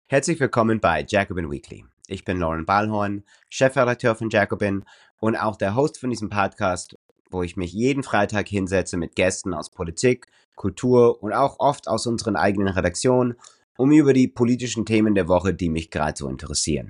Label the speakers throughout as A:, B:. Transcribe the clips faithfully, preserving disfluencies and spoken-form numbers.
A: Herzlich willkommen bei Jacobin Weekly. Ich bin Lauren Ballhorn, Chefredakteur von Jacobin und auch der Host von diesem Podcast, wo ich mich jeden Freitag hinsetze mit Gästen aus Politik, Kultur und auch oft aus unseren eigenen Redaktionen, um über die politischen Themen der Woche, die mich gerade so interessieren.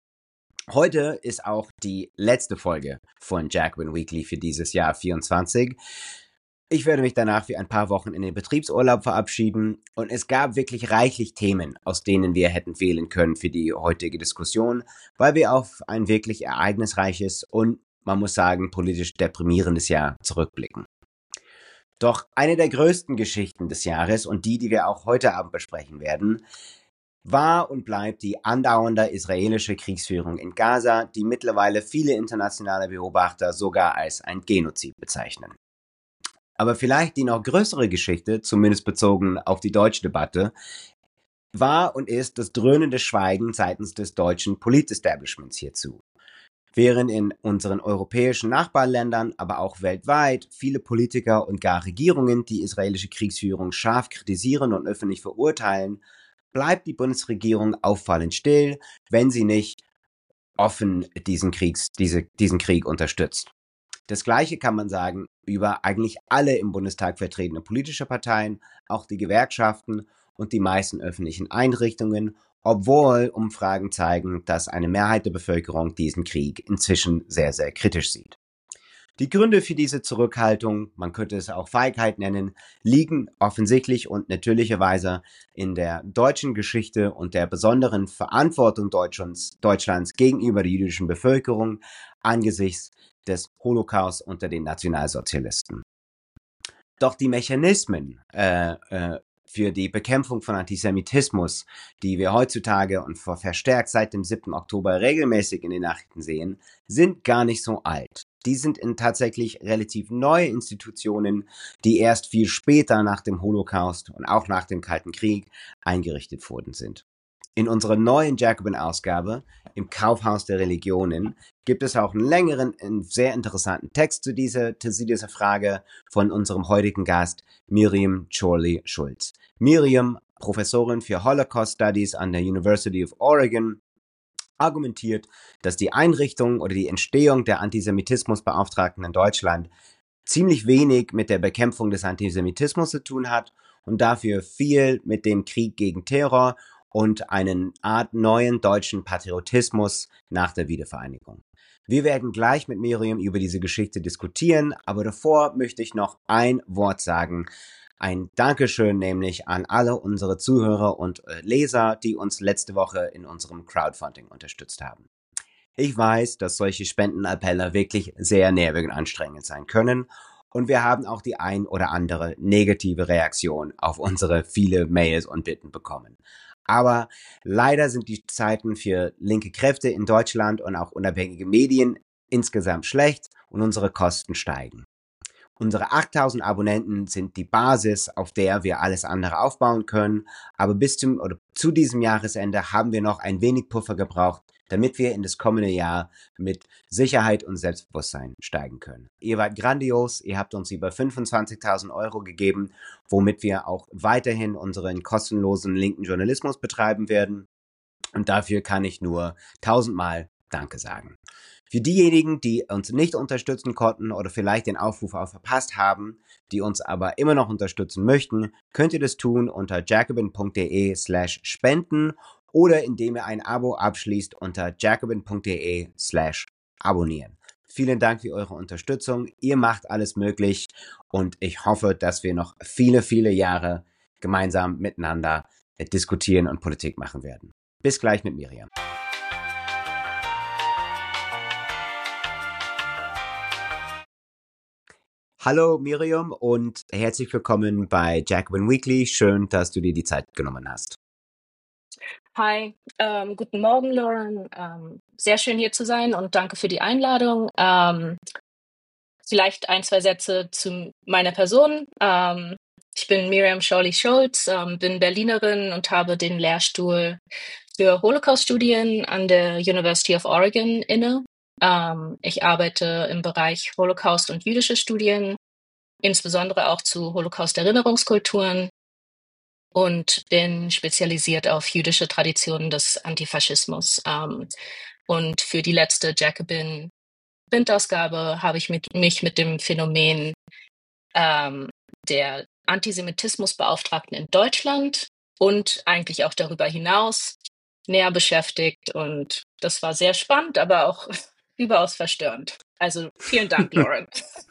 A: Heute ist auch die letzte Folge von Jacobin Weekly für dieses Jahr vierundzwanzig. Ich werde mich danach für ein paar Wochen in den Betriebsurlaub verabschieden und es gab wirklich reichlich Themen, aus denen wir hätten wählen können für die heutige Diskussion, weil wir auf ein wirklich ereignisreiches und, man muss sagen, politisch deprimierendes Jahr zurückblicken. Doch eine der größten Geschichten des Jahres und die, die wir auch heute Abend besprechen werden, war und bleibt die andauernde israelische Kriegsführung in Gaza, die mittlerweile viele internationale Beobachter sogar als ein Genozid bezeichnen. Aber vielleicht die noch größere Geschichte, zumindest bezogen auf die deutsche Debatte, war und ist das dröhnende Schweigen seitens des deutschen Politestablishments hierzu. Während in unseren europäischen Nachbarländern, aber auch weltweit, viele Politiker und gar Regierungen die israelische Kriegsführung scharf kritisieren und öffentlich verurteilen, bleibt die Bundesregierung auffallend still, wenn sie nicht offen diesen, Kriegs, diese, diesen Krieg unterstützt. Das Gleiche kann man sagen über eigentlich alle im Bundestag vertretene politische Parteien, auch die Gewerkschaften und die meisten öffentlichen Einrichtungen, obwohl Umfragen zeigen, dass eine Mehrheit der Bevölkerung diesen Krieg inzwischen sehr, sehr kritisch sieht. Die Gründe für diese Zurückhaltung, man könnte es auch Feigheit nennen, liegen offensichtlich und natürlicherweise in der deutschen Geschichte und der besonderen Verantwortung Deutschlands, Deutschlands gegenüber der jüdischen Bevölkerung angesichts des Holocaust unter den Nationalsozialisten. Doch die Mechanismen äh, äh, für die Bekämpfung von Antisemitismus, die wir heutzutage und verstärkt seit dem siebten Oktober regelmäßig in den Nachrichten sehen, sind gar nicht so alt. Die sind in tatsächlich relativ neue Institutionen, die erst viel später nach dem Holocaust und auch nach dem Kalten Krieg eingerichtet worden sind. In unserer neuen Jacobin-Ausgabe im Kaufhaus der Religionen gibt es auch einen längeren, einen sehr interessanten Text zu dieser, zu dieser Frage von unserem heutigen Gast Miriam Chorley-Schulz. Miriam, Professorin für Holocaust Studies an der University of Oregon, argumentiert, dass die Einrichtung oder die Entstehung der Antisemitismusbeauftragten in Deutschland ziemlich wenig mit der Bekämpfung des Antisemitismus zu tun hat und dafür viel mit dem Krieg gegen Terror und einen Art neuen deutschen Patriotismus nach der Wiedervereinigung. Wir werden gleich mit Miriam über diese Geschichte diskutieren, aber davor möchte ich noch ein Wort sagen. Ein Dankeschön nämlich an alle unsere Zuhörer und Leser, die uns letzte Woche in unserem Crowdfunding unterstützt haben. Ich weiß, dass solche Spendenappelle wirklich sehr nervig und anstrengend sein können und wir haben auch die ein oder andere negative Reaktion auf unsere viele Mails und Bitten bekommen. Aber leider sind die Zeiten für linke Kräfte in Deutschland und auch unabhängige Medien insgesamt schlecht und unsere Kosten steigen. Unsere achttausend Abonnenten sind die Basis, auf der wir alles andere aufbauen können, aber bis zum oder zu diesem Jahresende haben wir noch ein wenig Puffer gebraucht, damit wir in das kommende Jahr mit Sicherheit und Selbstbewusstsein steigen können. Ihr wart grandios, ihr habt uns über fünfundzwanzigtausend Euro gegeben, womit wir auch weiterhin unseren kostenlosen linken Journalismus betreiben werden. Und dafür kann ich nur tausendmal Danke sagen. Für diejenigen, die uns nicht unterstützen konnten oder vielleicht den Aufruf auch verpasst haben, die uns aber immer noch unterstützen möchten, könnt ihr das tun unter jacobin.de slash spenden oder indem ihr ein Abo abschließt unter jacobin.de slash abonnieren. Vielen Dank für eure Unterstützung. Ihr macht alles möglich und ich hoffe, dass wir noch viele, viele Jahre gemeinsam miteinander diskutieren und Politik machen werden. Bis gleich mit Miriam. Hallo Miriam und herzlich willkommen bei Jacobin Weekly. Schön, dass du dir die Zeit genommen hast.
B: Hi, ähm, guten Morgen, Lauren. Ähm, sehr schön hier zu sein und danke für die Einladung. Ähm, vielleicht ein, zwei Sätze zu meiner Person. Ähm, ich bin Miriam Chorley-Schulz, ähm, bin Berlinerin und habe den Lehrstuhl für Holocaust-Studien an der University of Oregon inne. Ähm, ich arbeite im Bereich Holocaust und jüdische Studien, insbesondere auch zu Holocaust-Erinnerungskulturen. und bin spezialisiert auf jüdische Traditionen des Antifaschismus. Ähm, und für die letzte Jacobin Printausgabe habe ich mit, mich mit dem Phänomen ähm, der Antisemitismusbeauftragten in Deutschland und eigentlich auch darüber hinaus näher beschäftigt. Und das war sehr spannend, aber auch überaus verstörend. Also vielen Dank, Lauren.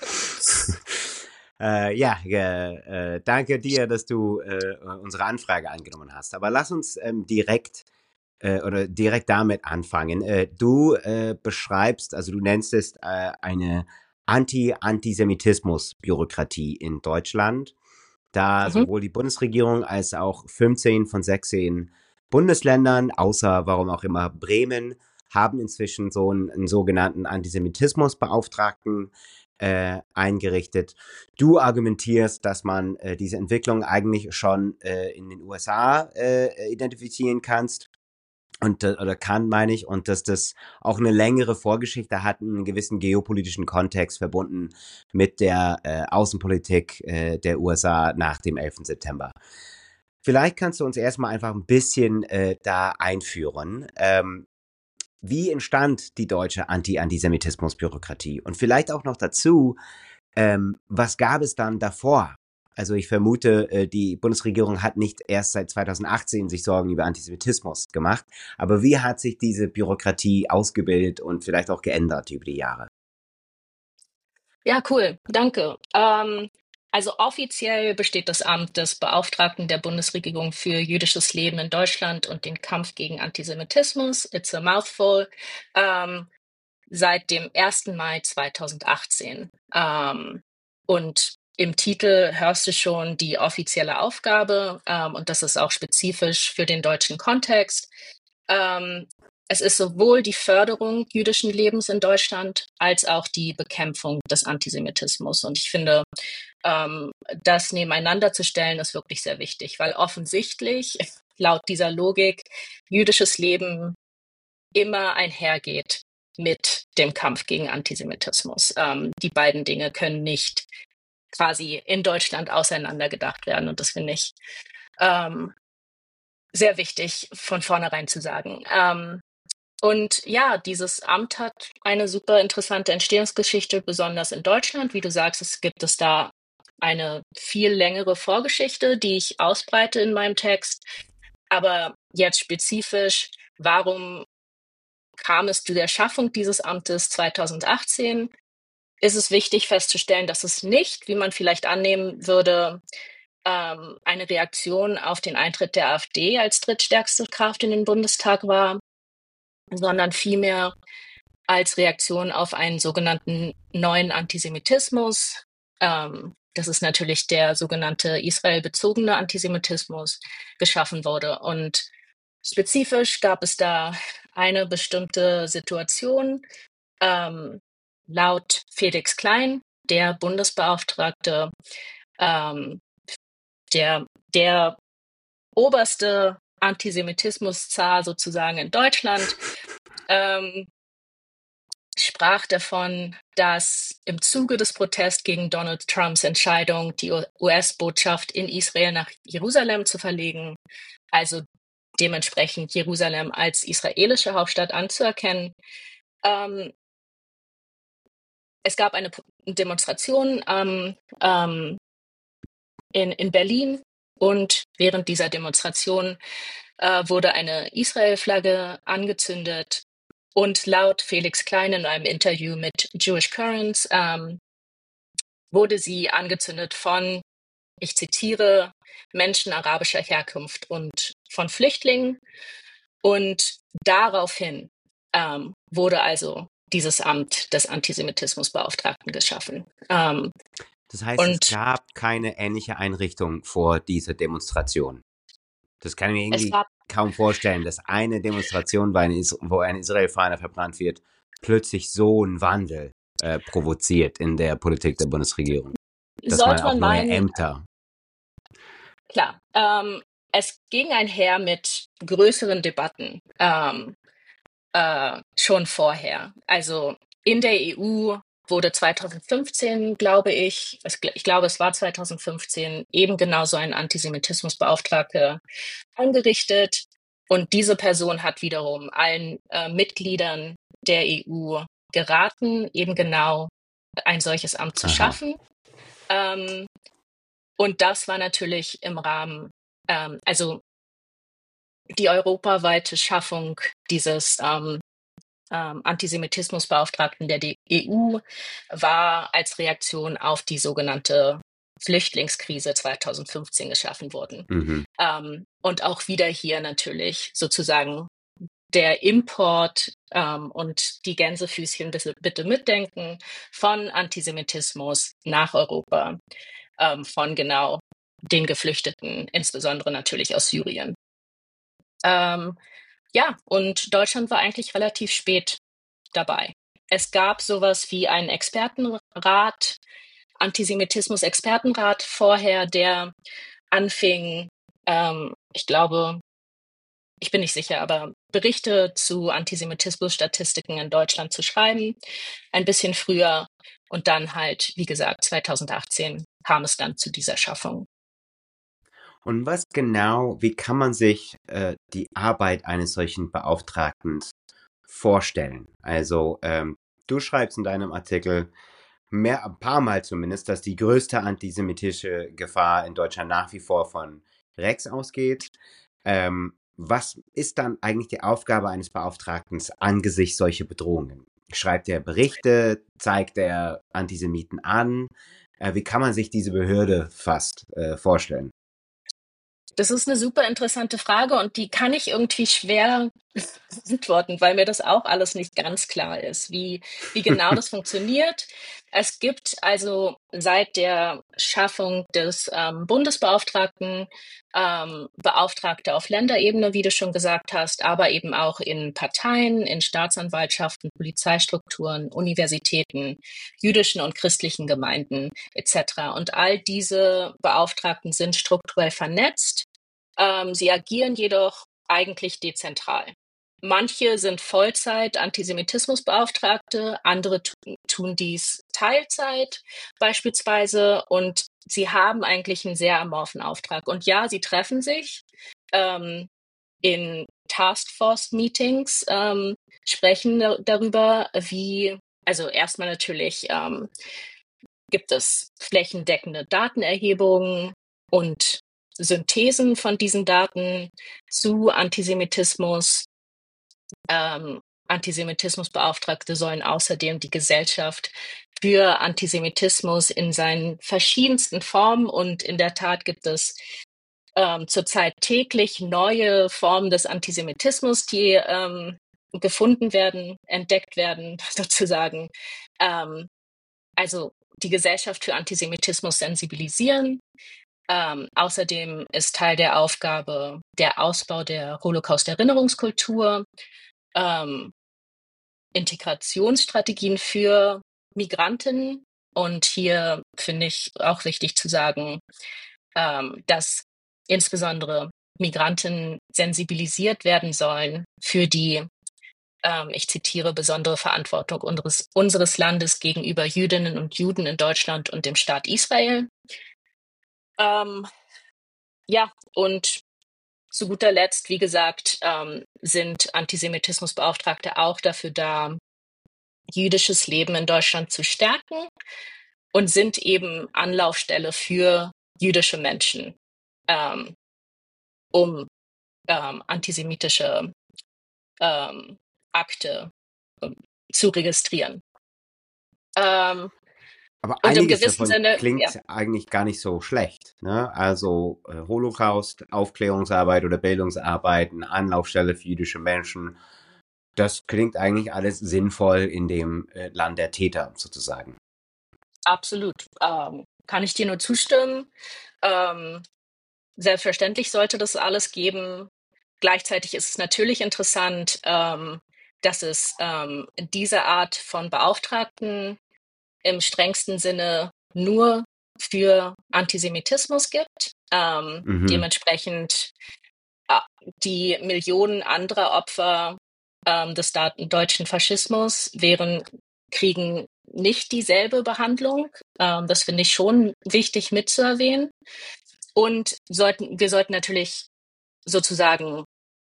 A: äh, ja, äh, äh, danke dir, dass du äh, unsere Anfrage angenommen hast. Aber lass uns ähm, direkt äh, oder direkt damit anfangen. Äh, du äh, beschreibst, also du nennst es äh, eine Anti-Antisemitismus-Bürokratie in Deutschland, da
B: Mhm.
A: sowohl die Bundesregierung als auch fünfzehn von sechzehn Bundesländern, außer warum auch immer Bremen, haben inzwischen so einen, einen sogenannten Antisemitismusbeauftragten äh, eingerichtet. Du argumentierst, dass man äh, diese Entwicklung eigentlich schon äh, in den U S A äh, identifizieren kannst und äh, oder kann, meine ich, und dass das auch eine längere Vorgeschichte hat, einen gewissen geopolitischen Kontext verbunden mit der äh, Außenpolitik äh, der U S A nach dem elften September. Vielleicht kannst du uns erstmal einfach ein bisschen äh, da einführen. Ähm, wie entstand die deutsche Anti-Antisemitismus-Bürokratie? Und vielleicht auch noch dazu, ähm, was gab es dann davor? Also ich vermute, äh, die Bundesregierung hat nicht erst seit zweitausendachtzehn sich Sorgen über Antisemitismus gemacht, aber wie hat sich diese Bürokratie ausgebildet und vielleicht auch geändert über die Jahre?
B: Ja, cool, danke. Ähm, also offiziell besteht das Amt des Beauftragten der Bundesregierung für jüdisches Leben in Deutschland und den Kampf gegen Antisemitismus, it's a mouthful, ähm, seit dem ersten Mai zweitausendachtzehn. Ähm, und im Titel hörst du schon die offizielle Aufgabe, ähm, und das ist auch spezifisch für den deutschen Kontext. Ähm, es ist sowohl die Förderung jüdischen Lebens in Deutschland als auch die Bekämpfung des Antisemitismus. Und ich finde, ähm, das nebeneinander zu stellen, ist wirklich sehr wichtig, weil offensichtlich laut dieser Logik jüdisches Leben immer einhergeht mit dem Kampf gegen Antisemitismus. Ähm, die beiden Dinge können nicht quasi in Deutschland auseinandergedacht werden. Und das finde ich ähm, sehr wichtig von vornherein zu sagen. Ähm, und ja, dieses Amt hat eine super interessante Entstehungsgeschichte, besonders in Deutschland. Wie du sagst, es gibt es da eine viel längere Vorgeschichte, die ich ausbreite in meinem Text. Aber jetzt spezifisch, warum kam es zu der Schaffung dieses Amtes zweitausendachtzehn? Ist es wichtig festzustellen, dass es nicht, wie man vielleicht annehmen würde, ähm, eine Reaktion auf den Eintritt der AfD als drittstärkste Kraft in den Bundestag war, sondern vielmehr als Reaktion auf einen sogenannten neuen Antisemitismus. Ähm, das ist natürlich der sogenannte israelbezogene Antisemitismus, geschaffen wurde. Und spezifisch gab es da eine bestimmte Situation. Ähm, laut Felix Klein, der Bundesbeauftragte, ähm, der, der oberste Antisemitismuszar sozusagen in Deutschland, ähm, sprach davon, dass im Zuge des Protests gegen Donald Trumps Entscheidung, die U S-Botschaft in Israel nach Jerusalem zu verlegen, also dementsprechend Jerusalem als israelische Hauptstadt anzuerkennen, ähm, es gab eine Demonstration ähm, ähm, in, in Berlin und während dieser Demonstration äh, wurde eine Israel-Flagge angezündet und laut Felix Klein in einem Interview mit Jewish Currents ähm, wurde sie angezündet von, ich zitiere, Menschen arabischer Herkunft und von Flüchtlingen. Und daraufhin ähm, wurde also dieses Amt des Antisemitismusbeauftragten geschaffen. Ähm,
A: Das heißt, es
B: und
A: gab keine ähnliche Einrichtung vor dieser Demonstration. Das kann ich mir
B: es
A: irgendwie
B: gab,
A: kaum vorstellen, dass eine Demonstration, wo eine Israel-Fahne verbrannt wird, plötzlich so einen Wandel äh, provoziert in der Politik der Bundesregierung. Dass man
B: sollte
A: auch
B: man
A: neue
B: meinen,
A: Ämter.
B: klar, ähm, es ging einher mit größeren Debatten ähm, äh, schon vorher. Also in der E U wurde zweitausendfünfzehn, glaube ich, ich glaube, es war zweitausendfünfzehn, eben genau so ein Antisemitismusbeauftragter eingerichtet. Und diese Person hat wiederum allen äh, Mitgliedern der E U geraten, eben genau ein solches Amt zu
A: Aha.
B: schaffen. Ähm, und das war natürlich im Rahmen, ähm, also die europaweite Schaffung dieses ähm, ähm, Antisemitismusbeauftragten der E U war als Reaktion auf die sogenannte Flüchtlingskrise zweitausendfünfzehn geschaffen worden.
A: Mhm.
B: Ähm, und auch wieder hier natürlich sozusagen der Import ähm, und die Gänsefüßchen bitte, bitte mitdenken von Antisemitismus nach Europa, ähm, von genau den Geflüchteten, insbesondere natürlich aus Syrien. Ähm, ja, und Deutschland war eigentlich relativ spät dabei. Es gab sowas wie einen Expertenrat, Antisemitismus-Expertenrat vorher, der anfing, ähm, ich glaube, ich bin nicht sicher, aber Berichte zu Antisemitismus-Statistiken in Deutschland zu schreiben, ein bisschen früher. Und dann halt, wie gesagt, zweitausendachtzehn kam es dann zu dieser Schaffung.
A: Und was genau, wie kann man sich äh, die Arbeit eines solchen Beauftragten vorstellen? Also ähm, du schreibst in deinem Artikel mehr, ein paar Mal zumindest, dass die größte antisemitische Gefahr in Deutschland nach wie vor von rechts ausgeht. Ähm, was ist dann eigentlich die Aufgabe eines Beauftragten angesichts solcher Bedrohungen? Schreibt er Berichte? Zeigt er Antisemiten an? Äh, wie kann man sich diese Behörde fast äh, vorstellen?
B: Das ist eine super interessante Frage und die kann ich irgendwie schwer beantworten, weil mir das auch alles nicht ganz klar ist, wie, wie genau das funktioniert. Es gibt also seit der Schaffung des ähm, Bundesbeauftragten ähm, Beauftragte auf Länderebene, wie du schon gesagt hast, aber eben auch in Parteien, in Staatsanwaltschaften, Polizeistrukturen, Universitäten, jüdischen und christlichen Gemeinden et cetera. Und all diese Beauftragten sind strukturell vernetzt. Ähm, sie agieren jedoch eigentlich dezentral. Manche sind Vollzeit-Antisemitismusbeauftragte, andere tun, tun dies Teilzeit beispielsweise und sie haben eigentlich einen sehr amorphen Auftrag. Und ja, sie treffen sich ähm, in Taskforce-Meetings, ähm, sprechen darüber, wie, also erstmal natürlich ähm, gibt es flächendeckende Datenerhebungen und Synthesen von diesen Daten zu Antisemitismus. Ähm, Antisemitismusbeauftragte sollen außerdem die Gesellschaft für Antisemitismus in seinen verschiedensten Formen und in der Tat gibt es ähm, zurzeit täglich neue Formen des Antisemitismus, die ähm, gefunden werden, entdeckt werden, sozusagen. Ähm, also die Gesellschaft für Antisemitismus sensibilisieren. Ähm, außerdem ist Teil der Aufgabe der Ausbau der Holocaust-Erinnerungskultur, ähm, Integrationsstrategien für Migranten. Und hier finde ich auch wichtig zu sagen, ähm, dass insbesondere Migranten sensibilisiert werden sollen für die, ähm, ich zitiere, besondere Verantwortung unseres, unseres Landes gegenüber Jüdinnen und Juden in Deutschland und dem Staat Israel. Ähm, ja, und zu guter Letzt, wie gesagt, ähm, sind Antisemitismusbeauftragte auch dafür da, jüdisches Leben in Deutschland zu stärken und sind eben Anlaufstelle für jüdische Menschen, ähm, um ähm, antisemitische ähm, Akte ähm, zu registrieren. Ähm,
A: Aber
B: und im
A: einiges
B: gewissen
A: davon
B: Sinne, ja,
A: klingt eigentlich gar nicht so schlecht. Ne? Also äh, Holocaust, Aufklärungsarbeit oder Bildungsarbeit, eine Anlaufstelle für jüdische Menschen. Das klingt eigentlich alles sinnvoll in dem äh, Land der Täter sozusagen.
B: absolut. Ähm, kann ich dir nur zustimmen. Ähm, selbstverständlich sollte das alles geben. Gleichzeitig ist es natürlich interessant, ähm, dass es ähm, diese Art von Beauftragten im strengsten Sinne nur für Antisemitismus gibt. Ähm,
A: Mhm.
B: dementsprechend äh, die Millionen anderer Opfer ähm, des deutschen Faschismus wären kriegen nicht dieselbe Behandlung. Ähm, das finde ich schon wichtig mitzuerwähnen. Und sollten, wir sollten natürlich sozusagen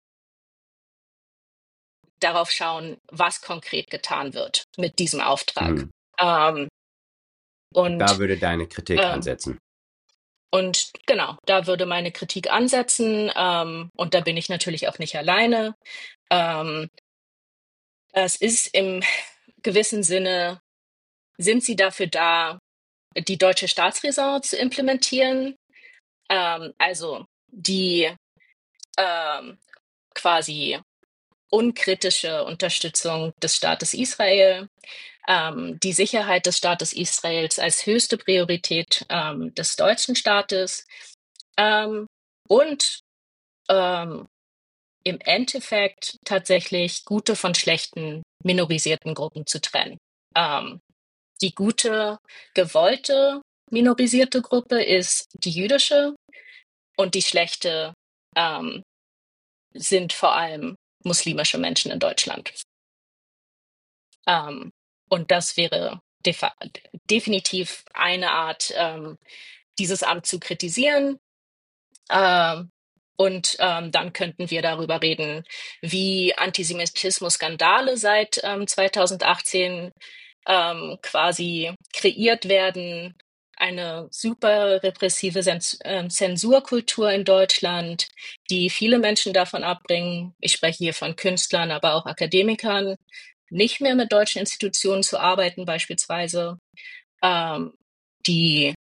B: darauf schauen, was konkret getan wird mit diesem Auftrag.
A: Mhm.
B: Ähm, und,
A: da würde deine Kritik
B: ähm,
A: ansetzen.
B: Und genau, da würde meine Kritik ansetzen. Ähm, und da bin ich natürlich auch nicht alleine. Ähm, es ist im gewissen Sinne, sind sie dafür da, die deutsche Staatsräson zu implementieren. Ähm, also die ähm, quasi unkritische Unterstützung des Staates Israel, ähm, die Sicherheit des Staates Israels als höchste Priorität ähm, des deutschen Staates ähm, und ähm, im Endeffekt tatsächlich gute von schlechten minorisierten Gruppen zu trennen. Ähm, die gute, gewollte minorisierte Gruppe ist die jüdische und die schlechte ähm, sind vor allem muslimische Menschen in Deutschland. Ähm, und das wäre defa- definitiv eine Art, ähm, dieses Amt zu kritisieren. Ähm, und ähm, dann könnten wir darüber reden, wie Antisemitismus-Skandale seit ähm, zweitausendachtzehn ähm, quasi kreiert werden. Eine super repressive Zens äh, Zensurkultur in Deutschland, die viele Menschen davon abbringen, ich spreche hier von Künstlern, aber auch Akademikern, nicht mehr mit deutschen Institutionen zu arbeiten beispielsweise. Ähm, die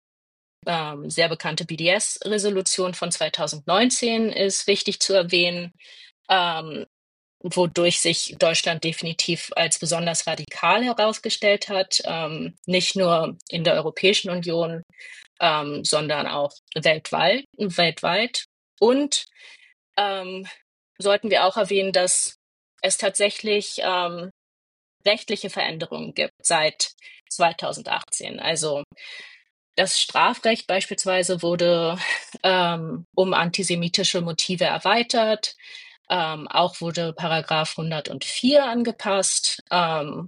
B: ähm, sehr bekannte B D S-Resolution von zweitausendneunzehn ist wichtig zu erwähnen, ähm, wodurch sich Deutschland definitiv als besonders radikal herausgestellt hat, ähm, nicht nur in der Europäischen Union, ähm, sondern auch weltweit. weltweit. Und ähm, sollten wir auch erwähnen, dass es tatsächlich ähm, rechtliche Veränderungen gibt seit zweitausendachtzehn. Also das Strafrecht beispielsweise wurde ähm, um antisemitische Motive erweitert. Ähm, auch wurde Paragraph hundertvier angepasst. Ähm,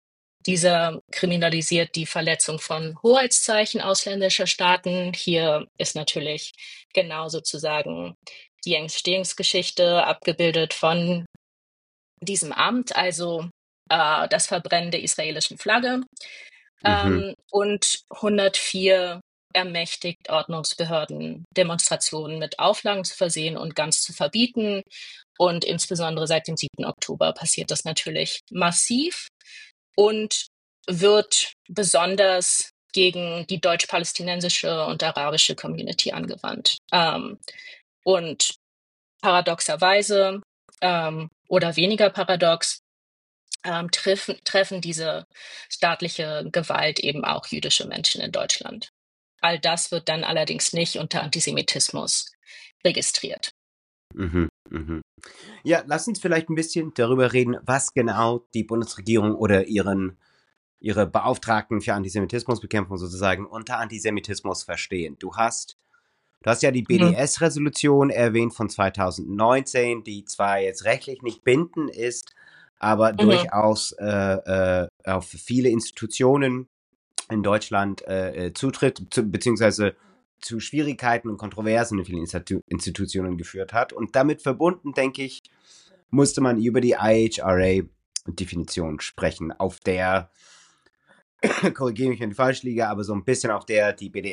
B: dieser kriminalisiert die Verletzung von Hoheitszeichen ausländischer Staaten. Hier ist natürlich genau sozusagen die Entstehungsgeschichte abgebildet von diesem Amt, also äh, das Verbrennen der israelischen Flagge.
A: Mhm.
B: Ähm, und hundertvier ermächtigt Ordnungsbehörden, Demonstrationen mit Auflagen zu versehen und ganz zu verbieten. Und insbesondere seit dem siebten Oktober passiert das natürlich massiv und wird besonders gegen die deutsch-palästinensische und arabische Community angewandt. Ähm, und paradoxerweise ähm, oder weniger paradox ähm, treffen, treffen diese staatliche Gewalt eben auch jüdische Menschen in Deutschland. All das wird dann allerdings nicht unter Antisemitismus registriert.
A: Mhm. Mhm. Ja, lass uns vielleicht ein bisschen darüber reden, was genau die Bundesregierung oder ihren, ihre Beauftragten für Antisemitismusbekämpfung sozusagen unter Antisemitismus verstehen. Du hast, du hast ja die
B: Mhm.
A: B D S-Resolution erwähnt von zweitausendneunzehn, die zwar jetzt rechtlich nicht bindend ist, aber
B: Mhm.
A: durchaus äh, äh, auf viele Institutionen in Deutschland äh, äh, zutritt, zu, beziehungsweise zu Schwierigkeiten und Kontroversen in vielen Institu Institutionen geführt hat. Und damit verbunden, denke ich, musste man über die I H R A-Definition sprechen, auf der, korrigiere mich, wenn ich falsch liege, aber so ein bisschen auf der die B D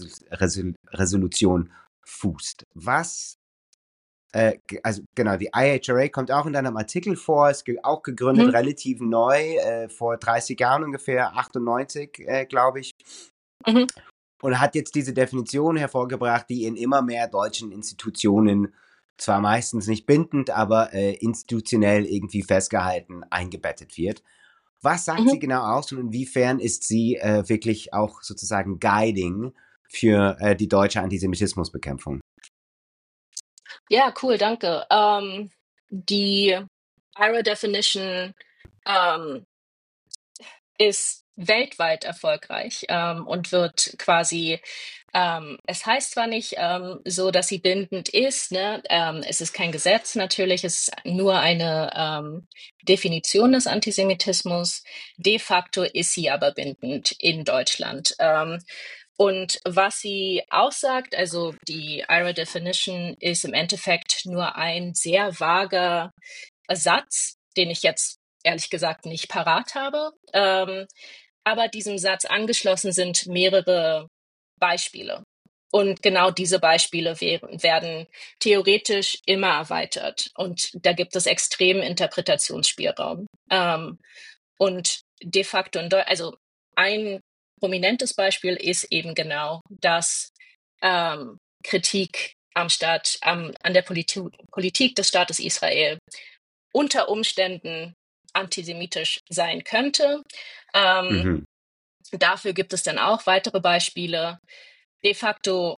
A: S-Resolution fußt. Was, äh, also genau, die I H R A kommt auch in deinem Artikel vor, ist ge auch gegründet,
B: Mhm.
A: relativ neu, äh, vor dreißig Jahren ungefähr, achtundneunzig, äh, glaube ich.
B: Mhm.
A: Und hat jetzt diese Definition hervorgebracht, die in immer mehr deutschen Institutionen zwar meistens nicht bindend, aber äh, institutionell irgendwie festgehalten, eingebettet wird. Was sagt
B: Mhm.
A: sie genau aus und inwiefern ist sie äh, wirklich auch sozusagen guiding für äh, die deutsche Antisemitismusbekämpfung?
B: Ja, cool, danke. Ähm, die I R A-Definition ähm, ist weltweit erfolgreich ähm, und wird quasi Ähm, es heißt zwar nicht ähm, so, dass sie bindend ist, ne? Ähm, es ist kein Gesetz natürlich, es ist nur eine ähm, Definition des Antisemitismus. De facto ist sie aber bindend in Deutschland. Ähm, und was sie aussagt, also die I R A Definition ist im Endeffekt nur ein sehr vager Satz, den ich jetzt ehrlich gesagt nicht parat habe. Ähm, aber diesem Satz angeschlossen sind mehrere Beispiele. Und genau diese Beispiele werden, werden theoretisch immer erweitert. Und da gibt es extremen Interpretationsspielraum. Ähm, und de facto, in Deu- also ein prominentes Beispiel ist eben genau, dass ähm, Kritik am Staat, am, an der Politik, Politik des Staates Israel unter Umständen antisemitisch sein könnte. Ähm,
A: Mhm.
B: Dafür gibt es dann auch weitere Beispiele. De facto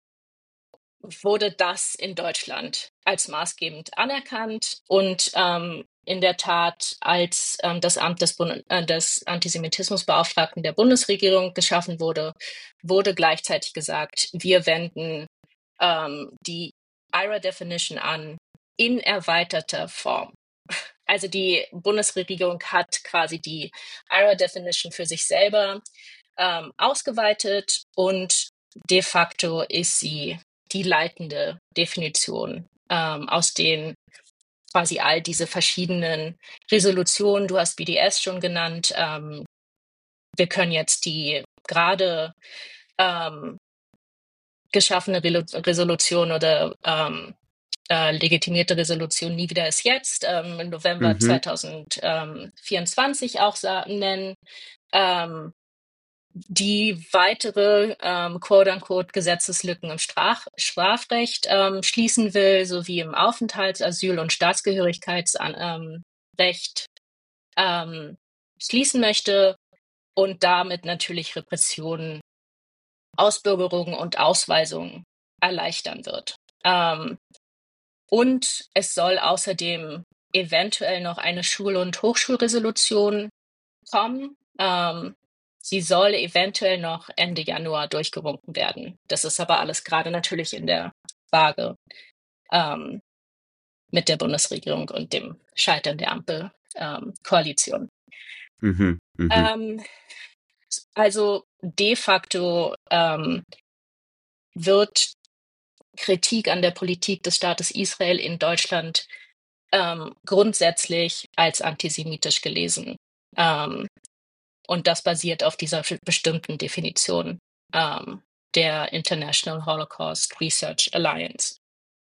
B: wurde das in Deutschland als maßgebend anerkannt und ähm, in der Tat, als ähm, das Amt des, Bund äh, des Antisemitismusbeauftragten der Bundesregierung geschaffen wurde, wurde gleichzeitig gesagt, wir wenden ähm, die I R A Definition an in erweiterter Form. Also die Bundesregierung hat quasi die I R A Definition für sich selber ähm, ausgeweitet und de facto ist sie die leitende Definition, ähm, aus denen quasi all diese verschiedenen Resolutionen, du hast B D S schon genannt, ähm, wir können jetzt die gerade ähm, geschaffene Re- Resolution oder ähm, äh, legitimierte Resolution Nie wieder ist jetzt, ähm, im November
A: Mhm.
B: zweitausendvierundzwanzig auch nennen, ähm, die weitere ähm, quote-unquote Gesetzeslücken im Straf Strafrecht ähm, schließen will, sowie im Aufenthalts-, Asyl- und Staatsgehörigkeitsrecht ähm, ähm, schließen möchte und damit natürlich Repressionen, Ausbürgerungen und Ausweisungen erleichtern wird. Ähm, Und es soll außerdem eventuell noch eine Schul- und Hochschulresolution kommen. Ähm, sie soll eventuell noch Ende Januar durchgewunken werden. Das ist aber alles gerade natürlich in der Waage ähm, mit der Bundesregierung und dem Scheitern der Ampelkoalition.
A: Mhm. Mhm.
B: Ähm, also de facto ähm, wird Kritik an der Politik des Staates Israel in Deutschland ähm, grundsätzlich als antisemitisch gelesen. Ähm, und das basiert auf dieser bestimmten Definition ähm, der International Holocaust Research Alliance.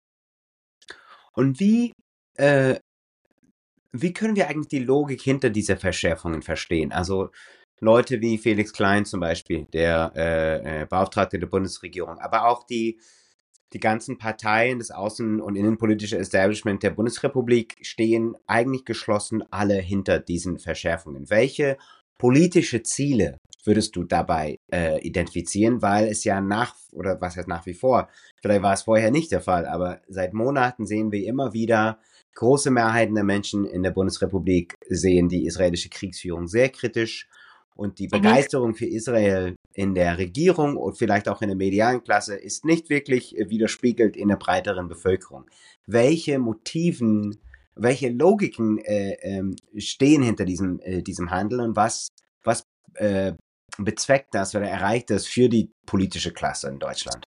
A: Und wie, äh, wie können wir eigentlich die Logik hinter dieser Verschärfungen verstehen? Also Leute wie Felix Klein zum Beispiel, der äh, äh, Beauftragte der Bundesregierung, aber auch die, die ganzen Parteien des außen- und innenpolitischen Establishment der Bundesrepublik stehen eigentlich geschlossen alle hinter diesen Verschärfungen. Welche politische Ziele würdest du dabei äh, identifizieren? Weil es ja nach, oder was heißt nach wie vor, vielleicht war es vorher nicht der Fall, aber seit Monaten sehen wir immer wieder, große Mehrheiten der Menschen in der Bundesrepublik sehen die israelische Kriegsführung sehr kritisch und die
B: Mhm.
A: Begeisterung für Israel in der Regierung und vielleicht auch in der medialen Klasse ist nicht wirklich widerspiegelt in der breiteren Bevölkerung. Welche Motiven, welche Logiken äh, ähm, stehen hinter diesem, äh, diesem Handel und was, was äh, bezweckt das oder erreicht das für die politische Klasse in Deutschland?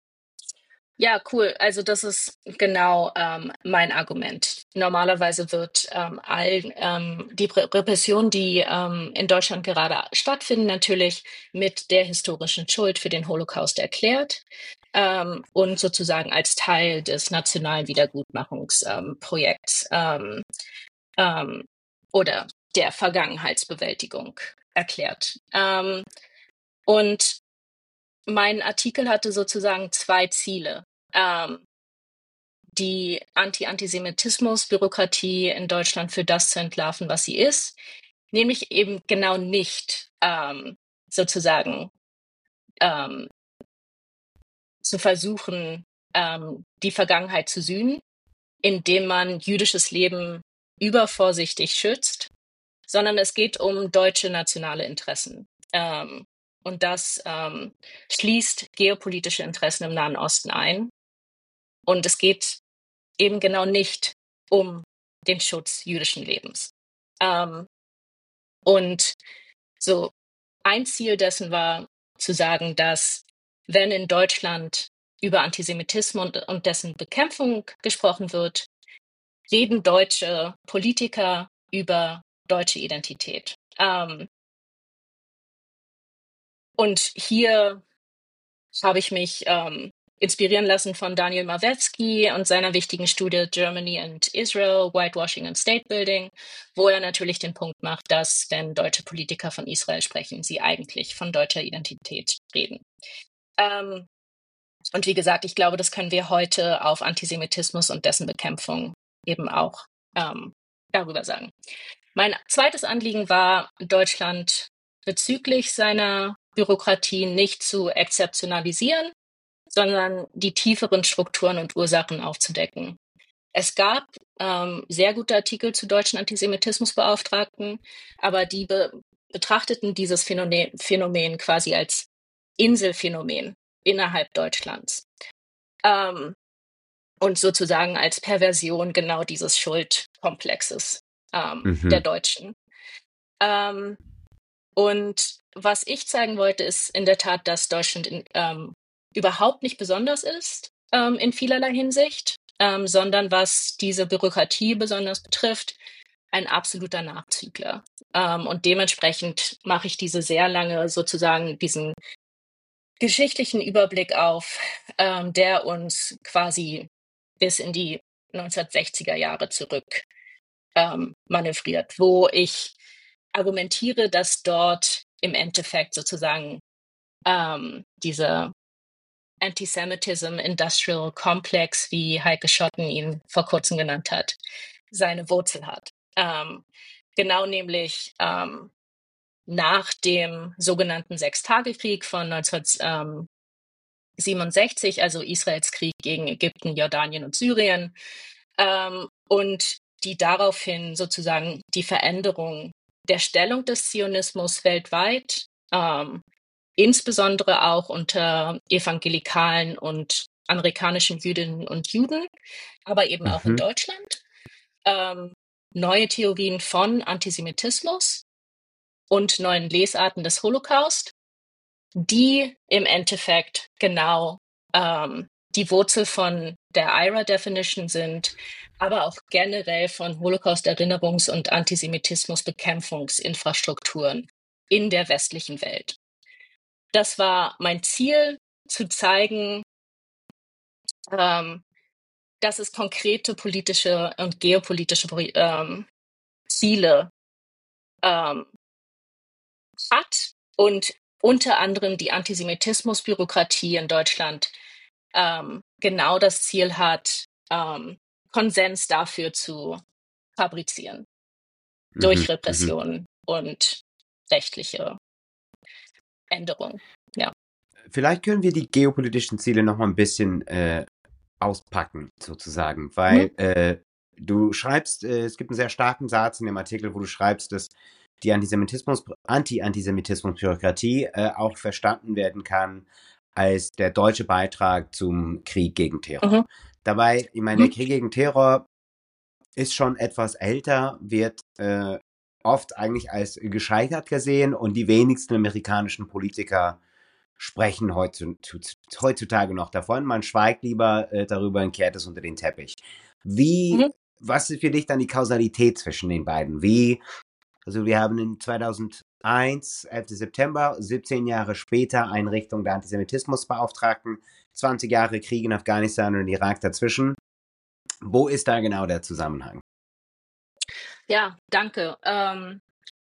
B: Ja, cool. Also das ist genau ähm, mein Argument. Normalerweise wird ähm, all ähm, die Re Repression, die ähm, in Deutschland gerade stattfinden, natürlich mit der historischen Schuld für den Holocaust erklärt ähm, und sozusagen als Teil des nationalen Wiedergutmachungsprojekts ähm, ähm, oder der Vergangenheitsbewältigung erklärt. Ähm, und mein Artikel hatte sozusagen zwei Ziele. Ähm, die Anti-Antisemitismus-Bürokratie in Deutschland für das zu entlarven, was sie ist, nämlich eben genau nicht ähm, sozusagen ähm, zu versuchen, ähm, die Vergangenheit zu sühnen, indem man jüdisches Leben übervorsichtig schützt, sondern es geht um deutsche nationale Interessen. Ähm, Und das ähm, schließt geopolitische Interessen im Nahen Osten ein. Und es geht eben genau nicht um den Schutz jüdischen Lebens. Ähm, und so ein Ziel dessen war zu sagen, dass wenn in Deutschland über Antisemitismus und, und dessen Bekämpfung gesprochen wird, reden deutsche Politiker über deutsche Identität. Ähm, und hier habe ich mich ähm, inspirieren lassen von Daniel Mawecki und seiner wichtigen Studie Germany and Israel, Whitewashing and State Building, wo er natürlich den Punkt macht, dass, wenn deutsche Politiker von Israel sprechen, sie eigentlich von deutscher Identität reden. Ähm, und wie gesagt, ich glaube, das können wir heute auf Antisemitismus und dessen Bekämpfung eben auch ähm, darüber sagen. Mein zweites Anliegen war, Deutschland bezüglich seiner Bürokratie nicht zu exzeptionalisieren, sondern die tieferen Strukturen und Ursachen aufzudecken. Es gab ähm, sehr gute Artikel zu deutschen Antisemitismusbeauftragten, aber die be betrachteten dieses Phänomen, Phänomen quasi als Inselphänomen innerhalb Deutschlands ähm, und sozusagen als Perversion genau dieses Schuldkomplexes ähm, der
A: Mhm.
B: Deutschen. Ähm, und was ich zeigen wollte, ist in der Tat, dass Deutschland in, ähm, überhaupt nicht besonders ist ähm, in vielerlei Hinsicht, ähm, sondern was diese Bürokratie besonders betrifft, ein absoluter Nachzügler. Ähm, und dementsprechend mache ich diese sehr lange sozusagen diesen geschichtlichen Überblick auf, ähm, der uns quasi bis in die neunzehnhundertsechziger Jahre zurück ähm, manövriert, wo ich argumentiere, dass dort im Endeffekt sozusagen ähm, dieser Antisemitism Industrial Complex, wie Heike Schotten ihn vor kurzem genannt hat, seine Wurzel hat. Ähm, genau nämlich ähm, nach dem sogenannten Sechstagekrieg von neunzehnhundertsiebenundsechzig, also Israels Krieg gegen Ägypten, Jordanien und Syrien, ähm, und die daraufhin sozusagen die Veränderung der Stellung des Zionismus weltweit, ähm, insbesondere auch unter evangelikalen und amerikanischen Jüdinnen und Juden, aber eben auch in
A: Mhm.
B: Deutschland. Ähm, neue Theorien von Antisemitismus und neuen Lesarten des Holocaust, die im Endeffekt genau ähm, die Wurzel von der I R A-Definition sind, aber auch generell von Holocaust-Erinnerungs- und Antisemitismus-Bekämpfungsinfrastrukturen in der westlichen Welt. Das war mein Ziel, zu zeigen, ähm, dass es konkrete politische und geopolitische ähm, Ziele ähm, hat und unter anderem die Antisemitismusbürokratie in Deutschland ähm, genau das Ziel hat, ähm, Konsens dafür zu fabrizieren
A: Mhm.
B: durch
A: Mhm.
B: Repression und rechtliche Änderungen. Ja.
A: Vielleicht können wir die geopolitischen Ziele noch mal ein bisschen äh, auspacken, sozusagen,
B: Mhm.
A: weil äh, du schreibst, äh, es gibt einen sehr starken Satz in dem Artikel, wo du schreibst, dass die Antisemitismus, Anti-Antisemitismus-Bürokratie äh, auch verstanden werden kann als der deutsche Beitrag zum Krieg gegen Terror.
B: Mhm.
A: Dabei, ich meine, der
B: Mhm.
A: Krieg gegen Terror ist schon etwas älter, wird äh, oft eigentlich als gescheitert gesehen und die wenigsten amerikanischen Politiker sprechen heutzutage noch davon. Man schweigt lieber äh, darüber und kehrt es unter den Teppich. Wie,
B: Mhm.
A: was ist für dich dann die Kausalität zwischen den beiden? Wie, also wir haben in zweitausendeins, elften September, siebzehn Jahre später Einrichtung der Antisemitismusbeauftragten, zwanzig Jahre Krieg in Afghanistan und Irak dazwischen. Wo ist da genau der Zusammenhang?
B: Ja, danke. Ähm,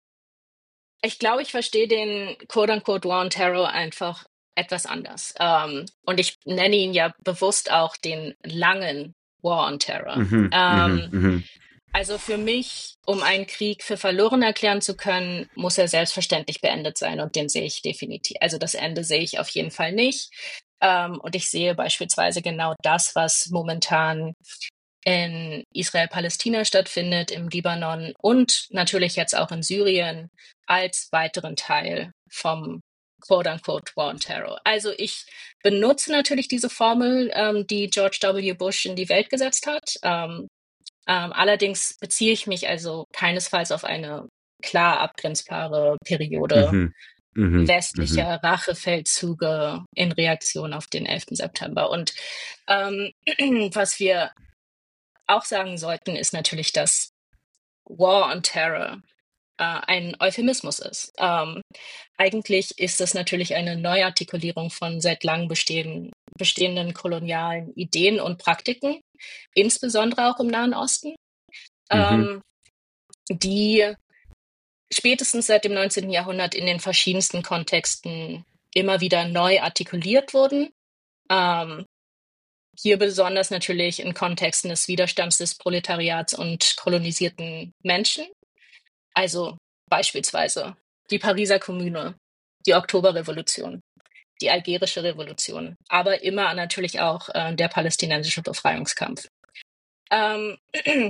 B: ich glaube, ich verstehe den quote-unquote War on Terror einfach etwas anders. Ähm, und ich nenne ihn ja bewusst auch den langen War on Terror.
A: Mhm, mhm,
B: Ähm,
A: mhm,
B: also für mich, um einen Krieg für verloren erklären zu können, muss er selbstverständlich beendet sein und den sehe ich definitiv. Also das Ende sehe ich auf jeden Fall nicht. Ähm, und ich sehe beispielsweise genau das, was momentan in Israel-Palästina stattfindet, im Libanon und natürlich jetzt auch in Syrien als weiteren Teil vom quote-unquote War on Terror. Also ich benutze natürlich diese Formel, ähm, die George W. Bush in die Welt gesetzt hat. Ähm, ähm, allerdings beziehe ich mich also keinesfalls auf eine klar abgrenzbare Periode
A: Mhm. Mhm.
B: westlicher Rachefeldzüge in Reaktion auf den elften September. Und ähm, was wir auch sagen sollten, ist natürlich, dass War on Terror äh, ein Euphemismus ist. Ähm, eigentlich ist es natürlich eine Neuartikulierung von seit langem bestehen, bestehenden kolonialen Ideen und Praktiken, insbesondere auch im Nahen Osten,
A: Mhm.
B: ähm, die spätestens seit dem neunzehnten Jahrhundert in den verschiedensten Kontexten immer wieder neu artikuliert wurden. Ähm, hier besonders natürlich in Kontexten des Widerstands des Proletariats und kolonisierten Menschen. Also beispielsweise die Pariser Kommune, die Oktoberrevolution, die algerische Revolution, aber immer natürlich auch äh, der palästinensische Befreiungskampf. Ähm,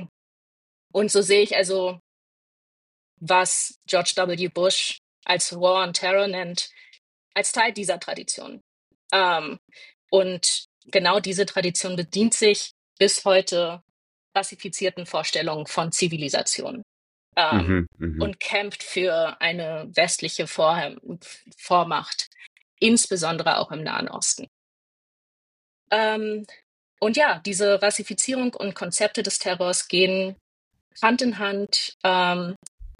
B: und so sehe ich also, was George W. Bush als War on Terror nennt, als Teil dieser Tradition. Ähm, und genau diese Tradition bedient sich bis heute rassifizierten Vorstellungen von Zivilisation ähm,
A: Mhm. Mhm.
B: und kämpft für eine westliche Vor Vormacht, insbesondere auch im Nahen Osten. Ähm, und ja, diese Rassifizierung und Konzepte des Terrors gehen Hand in Hand ähm,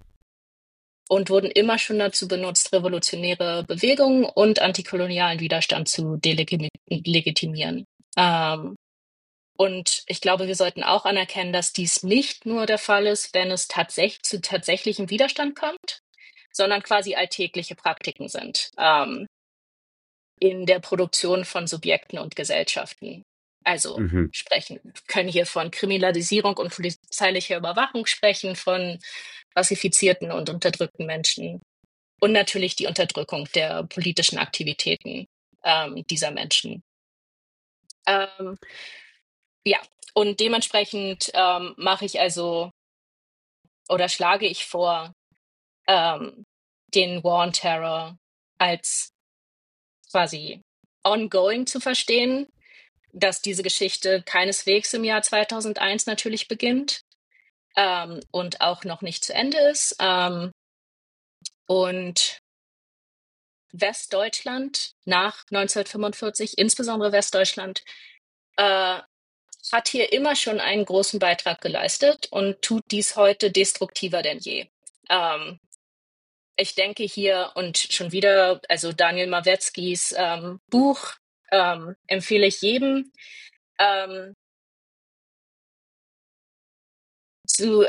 B: und wurden immer schon dazu benutzt, revolutionäre Bewegungen und antikolonialen Widerstand zu delegitimieren. Ähm, und ich glaube, wir sollten auch anerkennen, dass dies nicht nur der Fall ist, wenn es tatsächlich zu tatsächlichem Widerstand kommt, sondern quasi alltägliche Praktiken sind ähm, in der Produktion von Subjekten und Gesellschaften. Also
A: Mhm.
B: sprechen, können hier von Kriminalisierung und polizeilicher Überwachung sprechen, von rassifizierten und unterdrückten Menschen und natürlich die Unterdrückung der politischen Aktivitäten ähm, dieser Menschen. Ähm, ja, und dementsprechend ähm, mache ich also oder schlage ich vor, ähm, den War on Terror als quasi ongoing zu verstehen, dass diese Geschichte keineswegs im Jahr zweitausendeins natürlich beginnt ähm, und auch noch nicht zu Ende ist. Ähm, und Westdeutschland nach neunzehnhundertfünfundvierzig, insbesondere Westdeutschland, äh, hat hier immer schon einen großen Beitrag geleistet und tut dies heute destruktiver denn je. Ähm, ich denke hier und schon wieder, also Daniel Mawetzkis ähm, Buch ähm, empfehle ich jedem. Ähm, zu,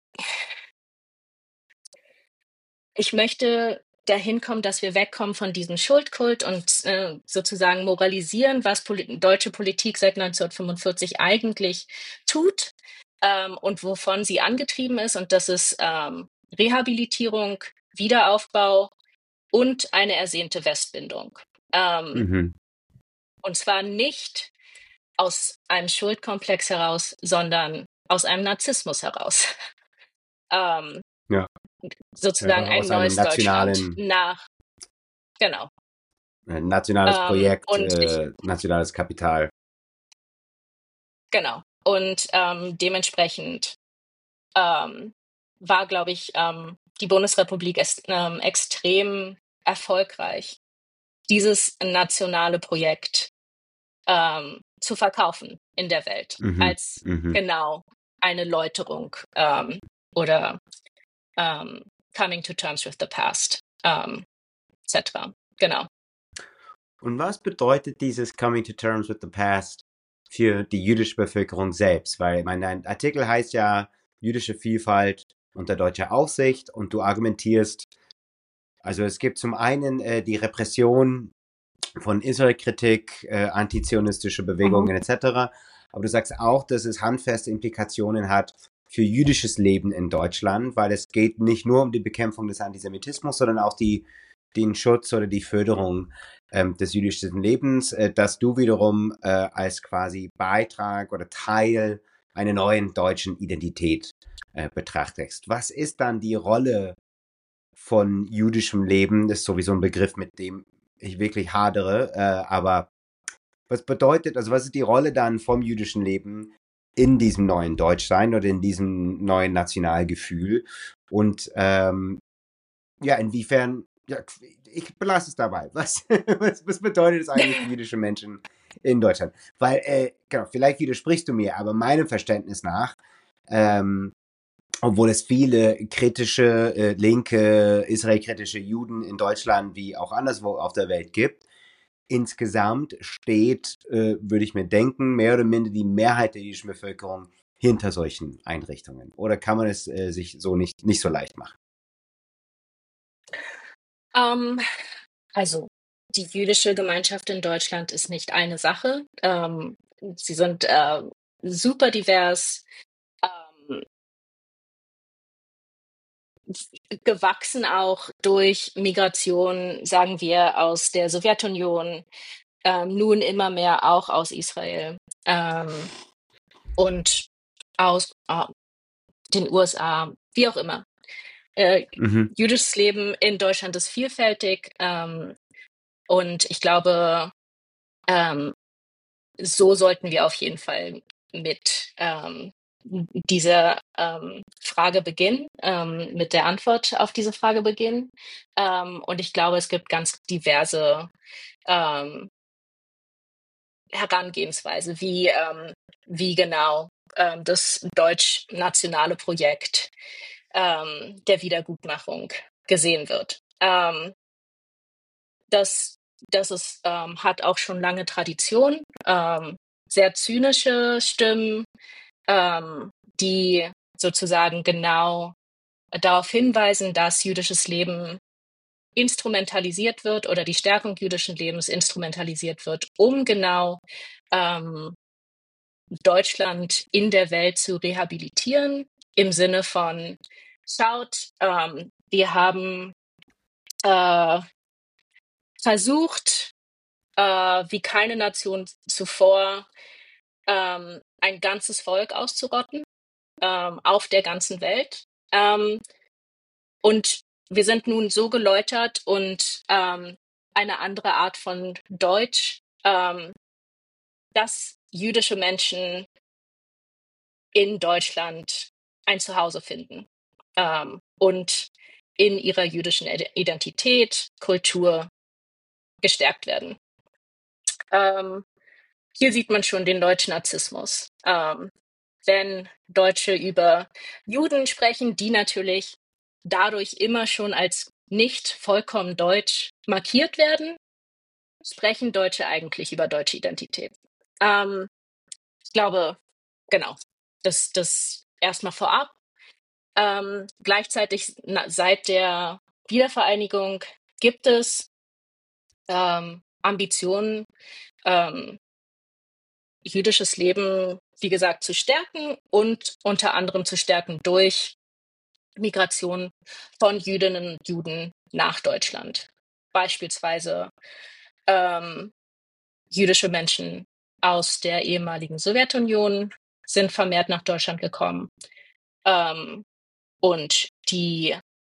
B: ich möchte dahin kommen, dass wir wegkommen von diesem Schuldkult und äh, sozusagen moralisieren, was Poli- deutsche Politik seit neunzehnhundertfünfundvierzig eigentlich tut ähm, und wovon sie angetrieben ist. Und das ist ähm, Rehabilitierung, Wiederaufbau und eine ersehnte Westbindung. Ähm,
A: Mhm.
B: und zwar nicht aus einem Schuldkomplex heraus, sondern aus einem Narzissmus heraus. ähm,
A: Ja,
B: sozusagen
A: einfach
B: ein
A: aus einem
B: neues Deutschland
A: nationalen,
B: nach, genau.
A: äh, nationales
B: Ähm,
A: Projekt,
B: und ich,
A: äh, nationales Kapital.
B: genau. Und ähm, dementsprechend ähm, war, glaube ich, ähm, die Bundesrepublik est, ähm, extrem erfolgreich, dieses nationale Projekt ähm, zu verkaufen in der Welt
A: Mhm.
B: als
A: Mhm.
B: genau eine Läuterung ähm, oder ähm, coming to terms with the past, ähm, et cetera. Genau.
A: Und was bedeutet dieses Coming to Terms with the Past für die jüdische Bevölkerung selbst? Weil mein dein Artikel heißt ja jüdische Vielfalt unter deutscher Aufsicht und du argumentierst, also es gibt zum einen äh, die Repression von Israel-Kritik, äh, antizionistische
B: Mhm.
A: Bewegungen et cetera. Aber du sagst auch, dass es handfeste Implikationen hat für jüdisches Leben in Deutschland, weil es geht nicht nur um die Bekämpfung des Antisemitismus, sondern auch die, den Schutz oder die Förderung ähm, des jüdischen Lebens, äh, dass du wiederum äh, als quasi Beitrag oder Teil einer neuen deutschen Identität äh, betrachtest. Was ist dann die Rolle von jüdischem Leben? Das ist sowieso ein Begriff, mit dem ich wirklich hadere. Äh, aber was bedeutet, also was ist die Rolle dann vom jüdischen Leben in diesem neuen Deutschsein oder in diesem neuen Nationalgefühl? Und ähm, ja, inwiefern, ja, ich belasse es dabei. Was, was, was bedeutet es eigentlich für jüdische Menschen in Deutschland? Weil, äh, genau, vielleicht widersprichst du mir, aber meinem Verständnis nach, ähm, obwohl es viele kritische, äh, linke, israelkritische Juden in Deutschland wie auch anderswo auf der Welt gibt, insgesamt steht, äh, würde ich mir denken, mehr oder minder die Mehrheit der jüdischen Bevölkerung hinter solchen Einrichtungen. Oder kann man es äh, sich so nicht, nicht so leicht machen?
B: Ähm, also, die jüdische Gemeinschaft in Deutschland ist nicht eine Sache. Ähm, sie sind äh, super divers, ähm, gewachsen auch durch Migration, sagen wir, aus der Sowjetunion, ähm, nun immer mehr auch aus Israel ähm, und aus äh, den U S A, wie auch immer. Äh,
A: Mhm.
B: jüdisches Leben in Deutschland ist vielfältig ähm, und ich glaube, ähm, so sollten wir auf jeden Fall mit ähm, dieser ähm, Frage beginnen, ähm, mit der Antwort auf diese Frage beginnen. Ähm, und ich glaube, es gibt ganz diverse ähm, Herangehensweise, wie, ähm, wie genau ähm, das deutsch-nationale Projekt ähm, der Wiedergutmachung gesehen wird. Ähm, das das ist, ähm, hat auch schon lange Tradition, ähm, sehr zynische Stimmen, ähm, die sozusagen genau darauf hinweisen, dass jüdisches Leben instrumentalisiert wird oder die Stärkung jüdischen Lebens instrumentalisiert wird, um genau ähm, Deutschland in der Welt zu rehabilitieren, im Sinne von, schaut, ähm, wir haben äh, versucht, äh, wie keine Nation zuvor, ähm, ein ganzes Volk auszurotten, ähm, auf der ganzen Welt. Ähm, und wir sind nun so geläutert und ähm, eine andere Art von Deutsch, ähm, dass jüdische Menschen in Deutschland ein Zuhause finden ähm, und in ihrer jüdischen Identität, Kultur gestärkt werden. Ähm, hier sieht man schon den deutschen Narzissmus. Ähm, wenn Deutsche über Juden sprechen, die natürlich dadurch immer schon als nicht vollkommen deutsch markiert werden, sprechen Deutsche eigentlich über deutsche Identität. Ähm, ich glaube, genau, das, das erstmal vorab. Ähm, gleichzeitig na, seit der Wiedervereinigung gibt es ähm, Ambitionen, ähm, jüdisches Leben, wie gesagt, zu stärken und unter anderem zu stärken durch Migration von Jüdinnen und Juden nach Deutschland. Beispielsweise ähm, jüdische Menschen aus der ehemaligen Sowjetunion sind vermehrt nach Deutschland gekommen. Ähm, und die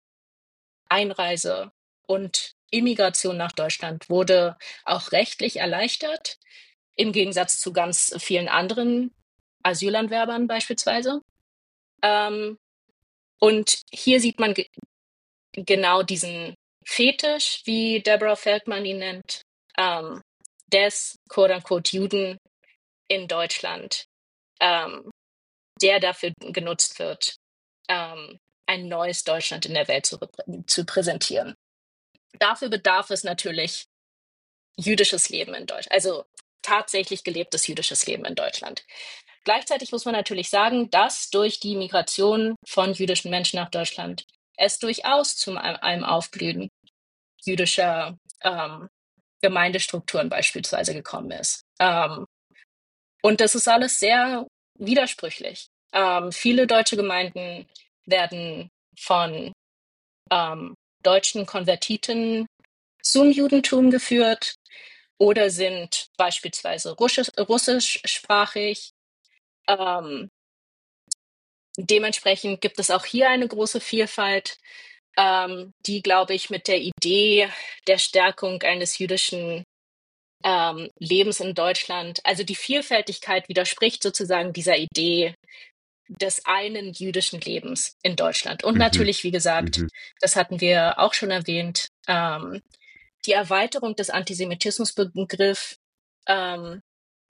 B: Einreise und Immigration nach Deutschland wurde auch rechtlich erleichtert, im Gegensatz zu ganz vielen anderen Asylanwerbern beispielsweise. Ähm, und hier sieht man ge genau diesen Fetisch, wie Deborah Feldman ihn nennt, ähm, des quote-unquote Juden in Deutschland, ähm, der dafür genutzt wird, ähm, ein neues Deutschland in der Welt zu, zu präsentieren. Dafür bedarf es natürlich jüdisches Leben in Deutschland, also tatsächlich gelebtes jüdisches Leben in Deutschland. Gleichzeitig muss man natürlich sagen, dass durch die Migration von jüdischen Menschen nach Deutschland es durchaus zu einem Aufblühen jüdischer ähm, Gemeindestrukturen beispielsweise gekommen ist. Ähm, und das ist alles sehr widersprüchlich. Ähm, viele deutsche Gemeinden werden von ähm, deutschen Konvertiten zum Judentum geführt oder sind beispielsweise russisch, russischsprachig. Ähm, dementsprechend gibt es auch hier eine große Vielfalt. ähm, die, glaube ich, mit der Idee der Stärkung eines jüdischen ähm, Lebens in Deutschland, also die Vielfältigkeit widerspricht sozusagen dieser Idee des einen jüdischen Lebens in Deutschland. Und
A: Mhm.
B: natürlich, wie gesagt,
A: Mhm.
B: das hatten wir auch schon erwähnt, ähm, die Erweiterung des Antisemitismusbegriffs ähm,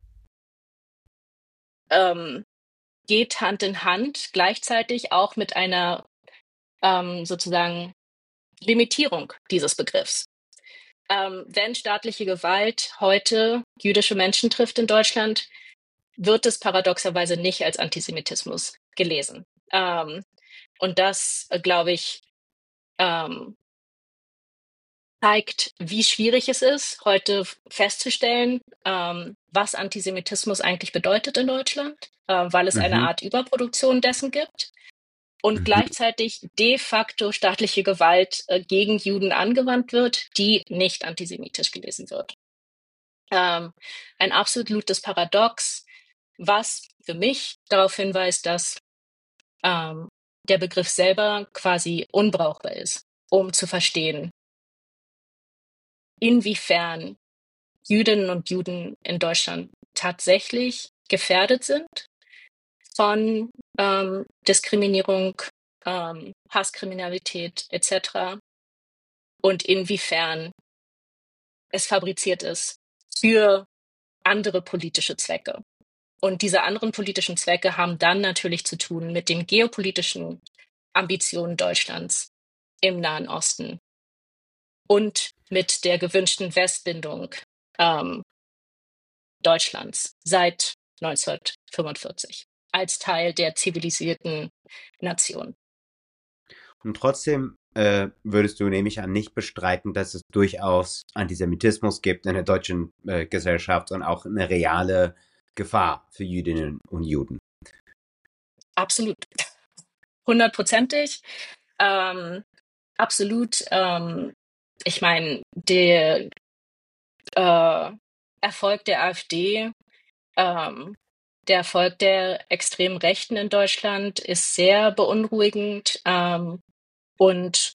B: ähm, geht Hand in Hand gleichzeitig auch mit einer ähm, sozusagen Limitierung dieses Begriffs. Ähm, wenn staatliche Gewalt heute jüdische Menschen trifft in Deutschland, wird es paradoxerweise nicht als Antisemitismus gelesen. Ähm, und das, äh, glaube ich, ähm, zeigt, wie schwierig es ist, heute festzustellen, ähm, was Antisemitismus eigentlich bedeutet in Deutschland, äh, weil es eine
A: Mhm.
B: Art Überproduktion dessen gibt und
A: Mhm.
B: gleichzeitig de facto staatliche Gewalt äh, gegen Juden angewandt wird, die nicht antisemitisch gelesen wird. Ähm, ein absolutes Paradox, was für mich darauf hinweist, dass ähm, der Begriff selber quasi unbrauchbar ist, um zu verstehen, inwiefern Jüdinnen und Juden in Deutschland tatsächlich gefährdet sind von ähm, Diskriminierung, ähm, Hasskriminalität et cetera und inwiefern es fabriziert ist für andere politische Zwecke. Und diese anderen politischen Zwecke haben dann natürlich zu tun mit den geopolitischen Ambitionen Deutschlands im Nahen Osten und mit der gewünschten Westbindung ähm, Deutschlands seit neunzehnhundertfünfundvierzig als Teil der zivilisierten Nation.
A: Und trotzdem äh, würdest du, nehme ich an, nicht bestreiten, dass es durchaus Antisemitismus gibt in der deutschen äh, Gesellschaft und auch eine reale Gefahr für Jüdinnen und Juden.
B: Absolut. Hundertprozentig. Ähm, absolut. Ähm, ich meine, der äh, Erfolg der AfD, ähm, der Erfolg der extremen Rechten in Deutschland ist sehr beunruhigend ähm, und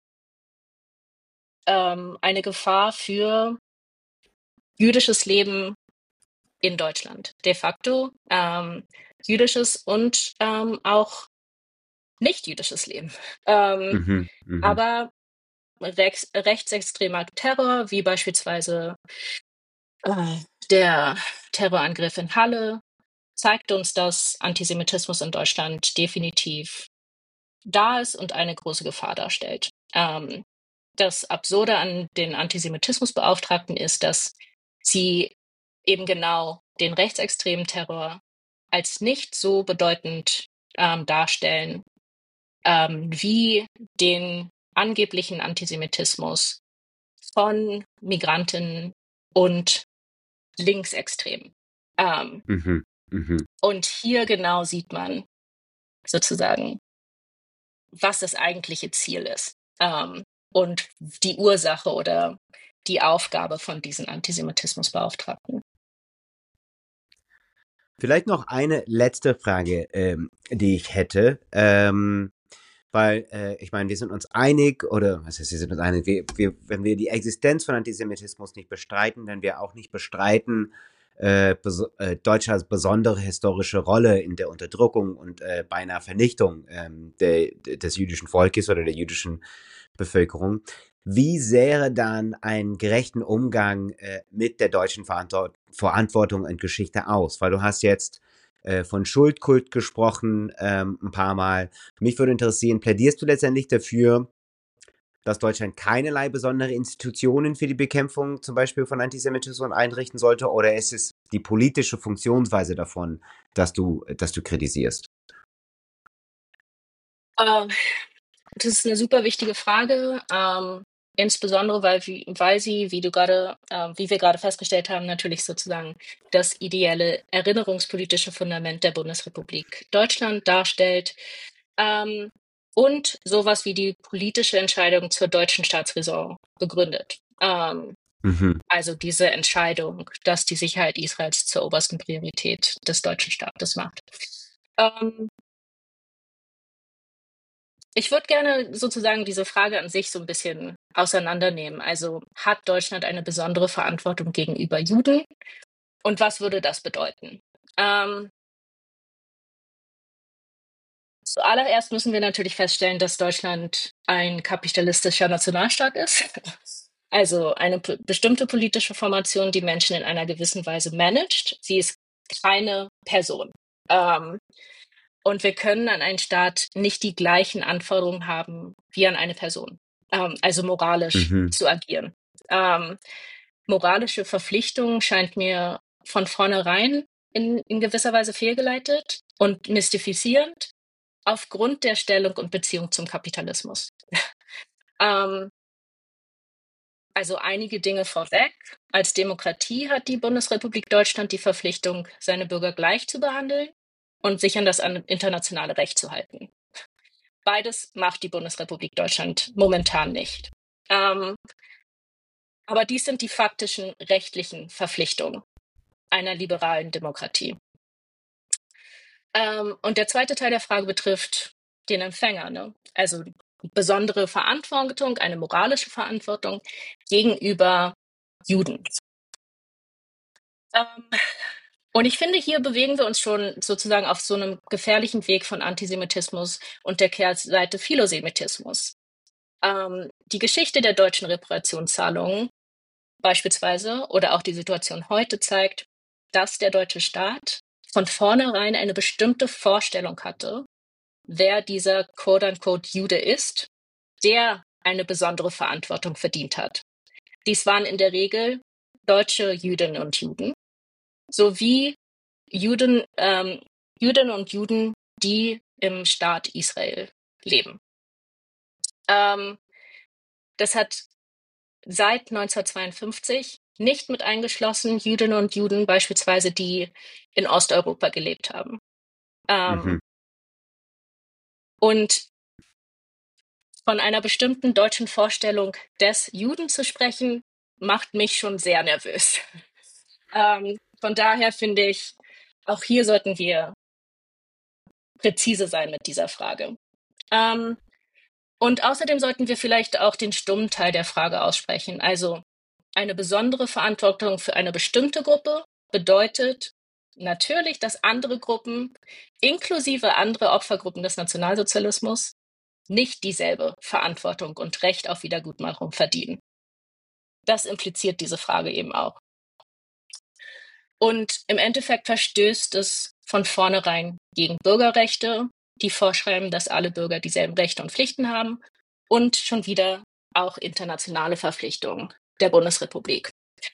B: ähm, eine Gefahr für jüdisches Leben in Deutschland. De facto ähm, jüdisches und ähm, auch nicht-jüdisches Leben. Ähm,
A: Mhm. Mhm.
B: aber rechts, rechtsextremer Terror, wie beispielsweise äh, der Terrorangriff in Halle, zeigt uns, dass Antisemitismus in Deutschland definitiv da ist und eine große Gefahr darstellt. Ähm, das Absurde an den Antisemitismusbeauftragten ist, dass sie eben genau den rechtsextremen Terror als nicht so bedeutend ähm, darstellen, ähm, wie den angeblichen Antisemitismus von Migranten und Linksextremen. Ähm,
A: Mhm. Mhm.
B: und hier genau sieht man sozusagen, was das eigentliche Ziel ist ähm, und die Ursache oder die Aufgabe von diesen Antisemitismusbeauftragten.
A: Vielleicht noch eine letzte Frage, ähm, die ich hätte. Ähm, weil, äh, ich meine, wir sind uns einig, oder was heißt, wir sind uns einig, wir, wir, wenn wir die Existenz von Antisemitismus nicht bestreiten, dann wir auch nicht bestreiten, äh, bes äh, Deutschlands besondere historische Rolle in der Unterdrückung und äh, beinahe Vernichtung ähm, der, des jüdischen Volkes oder der jüdischen Bevölkerung. Wie sähe dann ein gerechten Umgang äh, mit der deutschen Verantwort Verantwortung und Geschichte aus? Weil du hast jetzt äh, von Schuldkult gesprochen ähm, ein paar Mal. Mich würde interessieren, plädierst du letztendlich dafür, dass Deutschland keinerlei besondere Institutionen für die Bekämpfung zum Beispiel von Antisemitismus einrichten sollte, oder ist es die politische Funktionsweise davon, dass du, dass du kritisierst?
B: Ähm, das ist eine super wichtige Frage, ähm, insbesondere weil, weil sie, wie du gerade, äh, wie wir gerade festgestellt haben, natürlich sozusagen das ideelle erinnerungspolitische Fundament der Bundesrepublik Deutschland darstellt. Ähm, und sowas wie die politische Entscheidung zur deutschen Staatsräson begründet. Ähm,
A: Mhm.
B: also diese Entscheidung, dass die Sicherheit Israels zur obersten Priorität des deutschen Staates macht. Ähm, ich würde gerne sozusagen diese Frage an sich so ein bisschen auseinandernehmen. Also hat Deutschland eine besondere Verantwortung gegenüber Juden? Und was würde das bedeuten? Ähm, zuallererst müssen wir natürlich feststellen, dass Deutschland ein kapitalistischer Nationalstaat ist. Also eine p- bestimmte politische Formation, die Menschen in einer gewissen Weise managt. Sie ist keine Person. Ähm, und wir können an einen Staat nicht die gleichen Anforderungen haben wie an eine Person. Ähm, also moralisch
A: Mhm.
B: zu agieren. Ähm, moralische Verpflichtung scheint mir von vornherein in, in gewisser Weise fehlgeleitet und mystifizierend aufgrund der Stellung und Beziehung zum Kapitalismus. ähm, also einige Dinge vorweg. Als Demokratie hat die Bundesrepublik Deutschland die Verpflichtung, seine Bürger gleich zu behandeln und sich an das an- internationale Recht zu halten. Beides macht die Bundesrepublik Deutschland momentan nicht. Ähm, aber dies sind die faktischen rechtlichen Verpflichtungen einer liberalen Demokratie. Ähm, und der zweite Teil der Frage betrifft den Empfänger, ne? Also besondere Verantwortung, eine moralische Verantwortung gegenüber Juden. Ähm, und ich finde, hier bewegen wir uns schon sozusagen auf so einem gefährlichen Weg von Antisemitismus und der Kehrseite Philosemitismus. Ähm, die Geschichte der deutschen Reparationszahlungen beispielsweise oder auch die Situation heute zeigt, dass der deutsche Staat von vornherein eine bestimmte Vorstellung hatte, wer dieser quote-unquote Jude ist, der eine besondere Verantwortung verdient hat. Dies waren in der Regel deutsche Jüdinnen und Juden sowie Juden, ähm, Jüdinnen und Juden, die im Staat Israel leben. Ähm, das hat seit neunzehnhundertzweiundfünfzig nicht mit eingeschlossen Jüdinnen und Juden beispielsweise, die in Osteuropa gelebt haben. Ähm,
A: Mhm.
B: und von einer bestimmten deutschen Vorstellung des Juden zu sprechen, macht mich schon sehr nervös. Ähm, von daher finde ich, auch hier sollten wir präzise sein mit dieser Frage. Ähm, und außerdem sollten wir vielleicht auch den stummen Teil der Frage aussprechen. Also eine besondere Verantwortung für eine bestimmte Gruppe bedeutet natürlich, dass andere Gruppen, inklusive andere Opfergruppen des Nationalsozialismus, nicht dieselbe Verantwortung und Recht auf Wiedergutmachung verdienen. Das impliziert diese Frage eben auch. Und im Endeffekt verstößt es von vornherein gegen Bürgerrechte, die vorschreiben, dass alle Bürger dieselben Rechte und Pflichten haben, und schon wieder auch internationale Verpflichtungen der Bundesrepublik.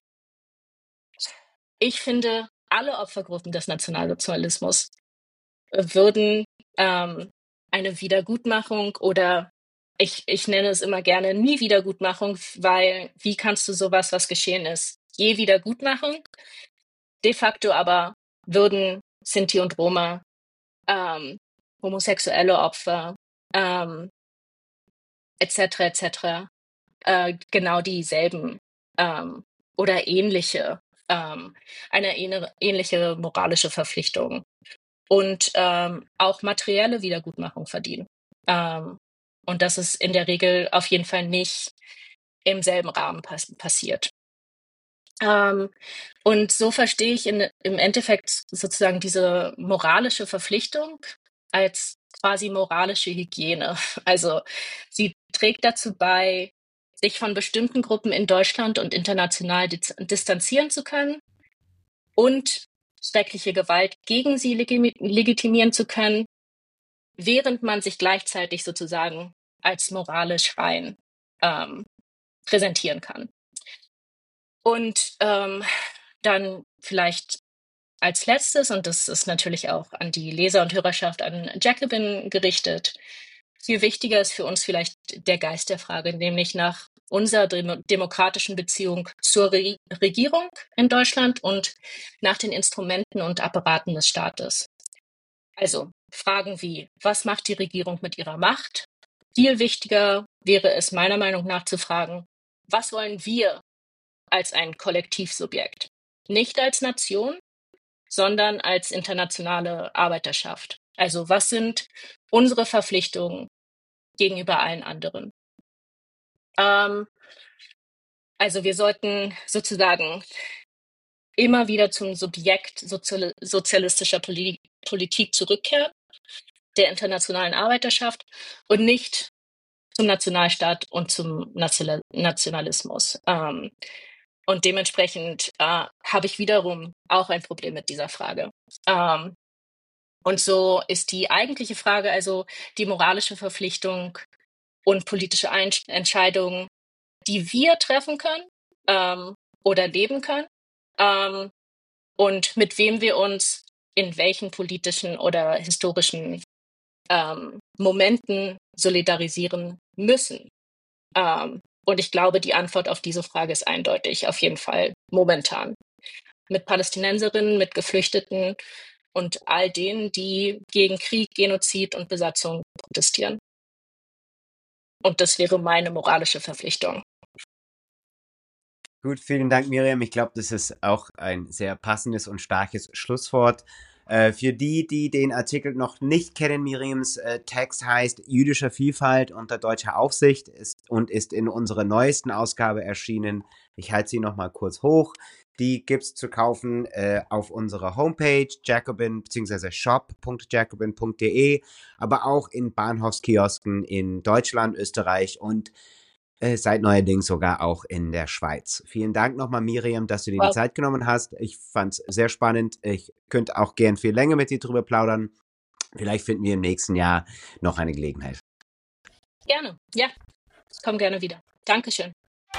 B: Ich finde, alle Opfergruppen des Nationalsozialismus würden ähm, eine Wiedergutmachung oder ich, ich nenne es immer gerne nie Wiedergutmachung, weil wie kannst du sowas, was geschehen ist, je Wiedergutmachung? De facto aber würden Sinti und Roma, ähm, homosexuelle Opfer, ähm, et cetera et cetera, äh, genau dieselben ähm, oder ähnliche, ähm, eine ähne- ähnliche moralische Verpflichtung und ähm, auch materielle Wiedergutmachung verdienen. Ähm, und das ist in der Regel auf jeden Fall nicht im selben Rahmen pass passiert. Ähm, und so verstehe ich in, im Endeffekt sozusagen diese moralische Verpflichtung als quasi moralische Hygiene. Also sie trägt dazu bei, sich von bestimmten Gruppen in Deutschland und international diz distanzieren zu können und schreckliche Gewalt gegen sie legimi legitimieren zu können, während man sich gleichzeitig sozusagen als moralisch rein ähm, präsentieren kann. Und ähm, dann vielleicht als letztes, und das ist natürlich auch an die Leser und Hörerschaft an Jacobin gerichtet, viel wichtiger ist für uns vielleicht der Geist der Frage, nämlich nach unserer dem demokratischen Beziehung zur Re Regierung in Deutschland und nach den Instrumenten und Apparaten des Staates. Also Fragen wie, was macht die Regierung mit ihrer Macht? Viel wichtiger wäre es meiner Meinung nach zu fragen, was wollen wir als ein Kollektivsubjekt? Nicht als Nation, sondern als internationale Arbeiterschaft. Also was sind unsere Verpflichtungen gegenüber allen anderen. Ähm, also wir sollten sozusagen immer wieder zum Subjekt sozial sozialistischer Poli Politik zurückkehren, der internationalen Arbeiterschaft, und nicht zum Nationalstaat und zum National Nationalismus. Ähm, und dementsprechend äh, habe ich wiederum auch ein Problem mit dieser Frage. Ähm, und so ist die eigentliche Frage, also die moralische Verpflichtung und politische Ein Entscheidungen, die wir treffen können ähm, oder leben können, ähm, und mit wem wir uns in welchen politischen oder historischen ähm, Momenten solidarisieren müssen. Ähm, und ich glaube, die Antwort auf diese Frage ist eindeutig, auf jeden Fall momentan. Mit Palästinenserinnen, mit Geflüchteten und all denen, die gegen Krieg, Genozid und Besatzung protestieren. Und das wäre meine moralische Verpflichtung.
A: Gut, vielen Dank, Miriam. Ich glaube, das ist auch ein sehr passendes und starkes Schlusswort. Äh, für die, die den Artikel noch nicht kennen, Miriams äh, Text heißt Jüdische Vielfalt unter deutscher Aufsicht ist, und ist in unserer neuesten Ausgabe erschienen. Ich halte sie nochmal kurz hoch. Die gibt es zu kaufen äh, auf unserer Homepage jacobin bzw. shop punkt jacobin punkt de, aber auch in Bahnhofskiosken in Deutschland, Österreich und äh, seit neuerdings sogar auch in der Schweiz. Vielen Dank nochmal, Miriam, dass du dir
B: Wow.
A: die Zeit genommen hast. Ich fand es sehr spannend. Ich könnte auch gern viel länger mit dir drüber plaudern. Vielleicht finden wir im nächsten Jahr noch eine Gelegenheit.
B: Gerne, ja. Komm gerne wieder. Dankeschön.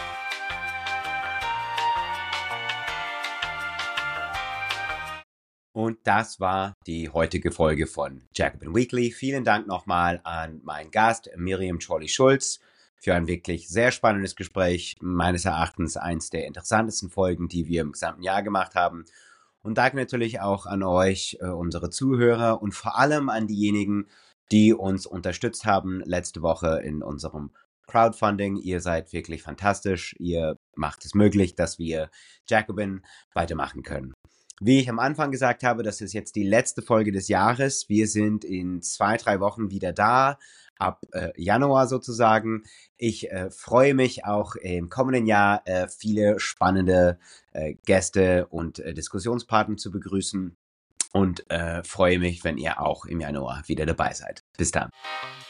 A: Und das war die heutige Folge von Jacobin Weekly. Vielen Dank nochmal an meinen Gast, Miriam Czolli-Schulz, für ein wirklich sehr spannendes Gespräch. Meines Erachtens eins der interessantesten Folgen, die wir im gesamten Jahr gemacht haben. Und danke natürlich auch an euch, äh, unsere Zuhörer, und vor allem an diejenigen, die uns unterstützt haben letzte Woche in unserem Crowdfunding. Ihr seid wirklich fantastisch. Ihr macht es möglich, dass wir Jacobin weitermachen können. Wie ich am Anfang gesagt habe, das ist jetzt die letzte Folge des Jahres. Wir sind in zwei, drei Wochen wieder da, ab äh, Januar sozusagen. Ich äh, freue mich auch im kommenden Jahr äh, viele spannende äh, Gäste und äh, Diskussionspartner zu begrüßen und äh, freue mich, wenn ihr auch im Januar wieder dabei seid. Bis dann.